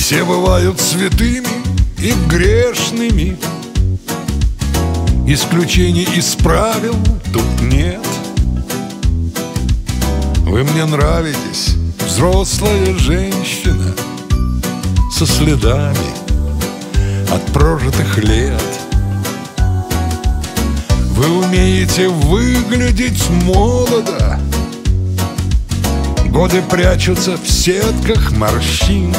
Все бывают святыми и грешными, исключений из правил тут нет. Вы мне нравитесь, взрослая женщина, со следами от прожитых лет. Вы умеете выглядеть молодо, годы прячутся в сетках морщин,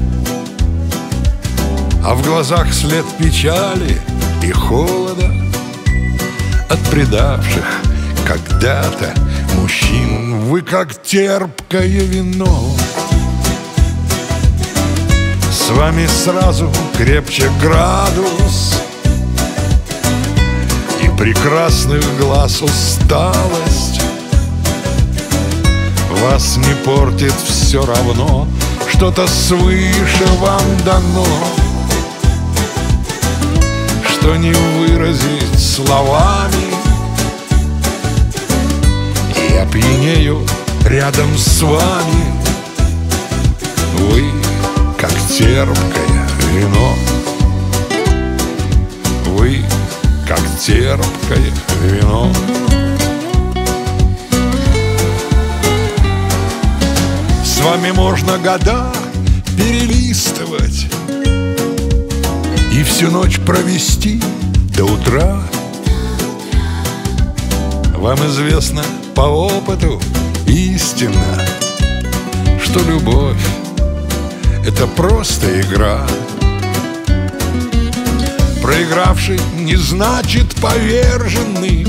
а в глазах след печали и холода от предавших когда-то мужчин. Вы как терпкое вино, с вами сразу крепче градус, и прекрасных глаз усталость вас не портит все равно, что-то свыше вам дано, что не выразить словами. И я пьянею рядом с вами. Вы как терпкое вино. Вы как терпкое вино. С вами можно года перелистывать и всю ночь провести до утра. Вам известно по опыту истинно, что любовь — это просто игра. Проигравший не значит поверженный.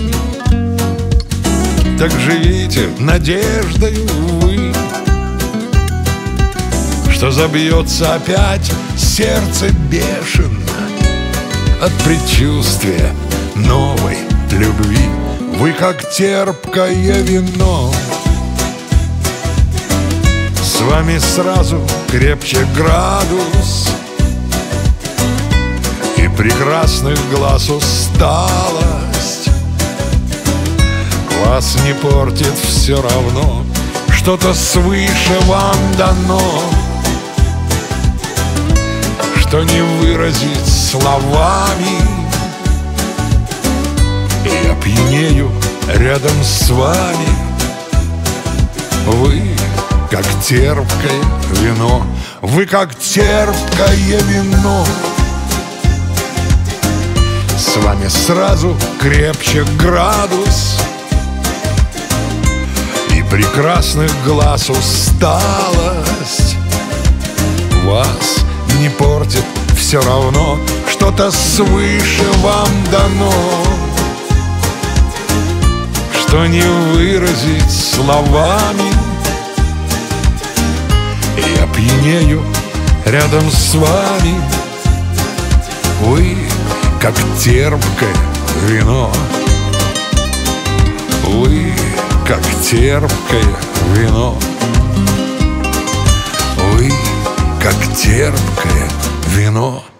Так живите надеждою вы, что забьется опять сердце бешено от предчувствия новой любви. Вы как терпкое вино, с вами сразу крепче градус, и прекрасных глаз усталость вас не портит все равно, что-то свыше вам дано, что не выразить словами. И я пьянею рядом с вами. Вы как терпкое вино. Вы как терпкое вино. С вами сразу крепче градус, и прекрасных глаз усталость вас не портит все равно, что-то свыше вам дано, что не выразить словами. И я пьянею рядом с вами. Вы как терпкое вино. Вы как терпкое вино. Вы как терпкое вино.